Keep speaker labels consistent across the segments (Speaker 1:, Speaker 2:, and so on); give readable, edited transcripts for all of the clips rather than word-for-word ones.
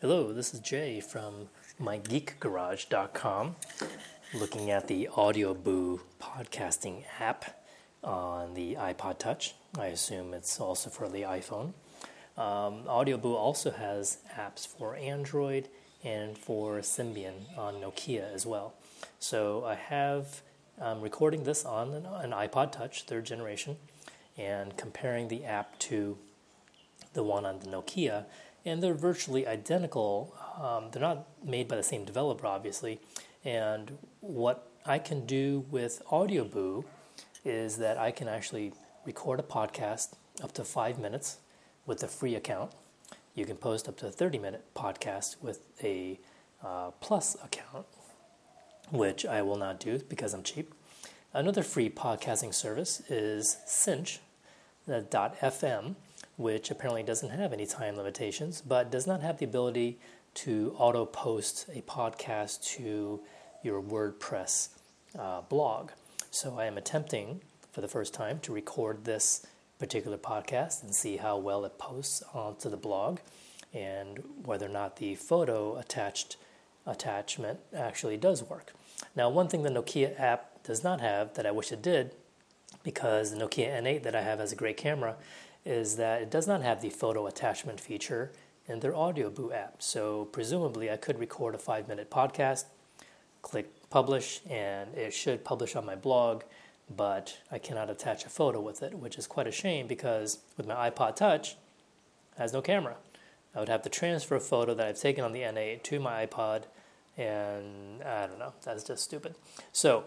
Speaker 1: Hello, this is Jay from mygeekgarage.com, looking at the Audioboo podcasting app on the iPod Touch. I assume it's also for the iPhone. Audioboo also has apps for Android and for Symbian on Nokia as well. So I'm recording this on an iPod Touch, third generation, and comparing the app to the one on the Nokia, and they're virtually identical. They're not made by the same developer, obviously, and what I can do with Audioboo is that I can actually record a podcast up to 5 minutes with a free account. You can post up to a 30-minute podcast with a Plus account, which I will not do because I'm cheap. Another free podcasting service is Cinch, the .fm, which apparently doesn't have any time limitations, but does not have the ability to auto-post a podcast to your WordPress blog. So I am attempting for the first time to record this particular podcast and see how well it posts onto the blog and whether or not the photo attachment actually does work. Now, one thing the Nokia app does not have that I wish it did, because the Nokia N8 that I have has a great camera, is that it does not have the photo attachment feature in their Audioboo app. So presumably I could record a 5-minute podcast, click publish, and it should publish on my blog, but I cannot attach a photo with it, which is quite a shame because with my iPod Touch, it has no camera. I would have to transfer a photo that I've taken on the N8 to my iPod, and I don't know, that's just stupid. So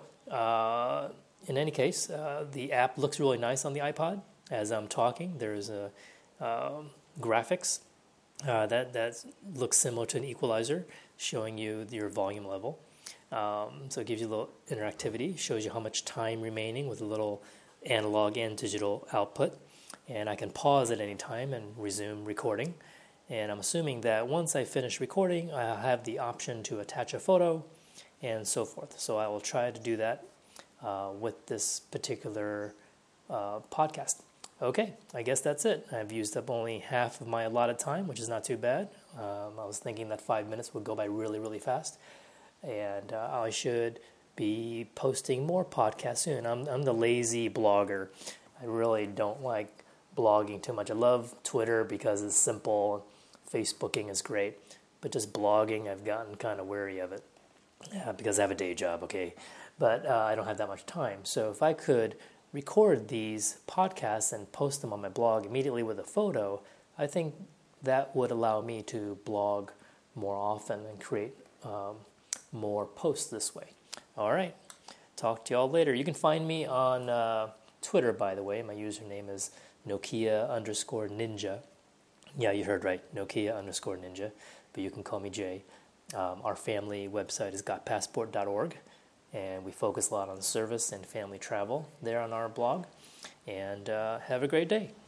Speaker 1: in any case, the app looks really nice on the iPod. As I'm talking, there's a graphics that looks similar to an equalizer, showing you your volume level. So it gives you a little interactivity, shows you how much time remaining with a little analog and digital output. And I can pause at any time and resume recording. And I'm assuming that once I finish recording, I'll have the option to attach a photo and so forth. So I will try to do that with this particular podcast. Okay, I guess that's it. I've used up only half of my allotted time, which is not too bad. I was thinking that 5 minutes would go by really, really fast. And I should be posting more podcasts soon. I'm the lazy blogger. I really don't like blogging too much. I love Twitter because it's simple. Facebooking is great. But just blogging, I've gotten kind of weary of it. Because I have a day job, okay? But I don't have that much time. So if I could record these podcasts and post them on my blog immediately with a photo, I think that would allow me to blog more often and create more posts this way. All right. Talk to y'all later. You can find me on Twitter, by the way. My username is Nokia_Ninja. Yeah, you heard right. Nokia_Ninja. But you can call me Jay. Our family website is gotpassport.org. And we focus a lot on service and family travel there on our blog. And have a great day.